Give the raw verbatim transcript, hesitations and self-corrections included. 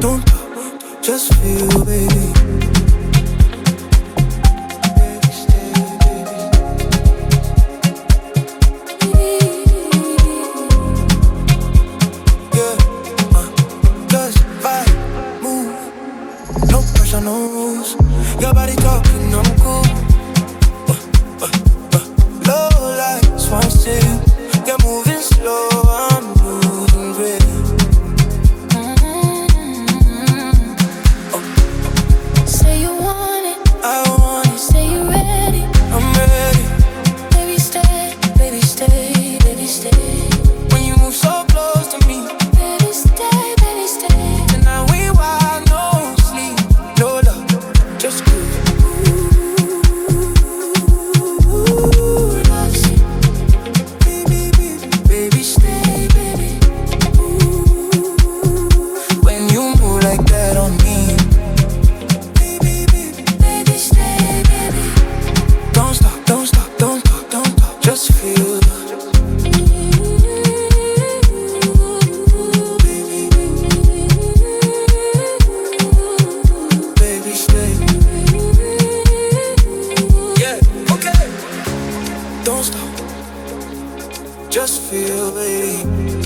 don't talk, just feel, baby. No rules, your body talking, I'm cool. Uh, uh, uh. Low lights, one still. You're moving slow, I'm moving great. Mm-hmm. Oh. Say you want it, I want it. say you ready, I'm ready. baby stay, baby stay, baby stay. When you move so close to me, Baby stay, baby stay. tonight we wild, no sleep, no love, just cool. Baby, baby, baby, stay, baby. When you move like that on me, baby, baby, Baby stay, baby. don't stop, don't stop, don't stop, don't stop, just feel. Baby, stay. Yeah, okay. Don't stop, just feel, baby.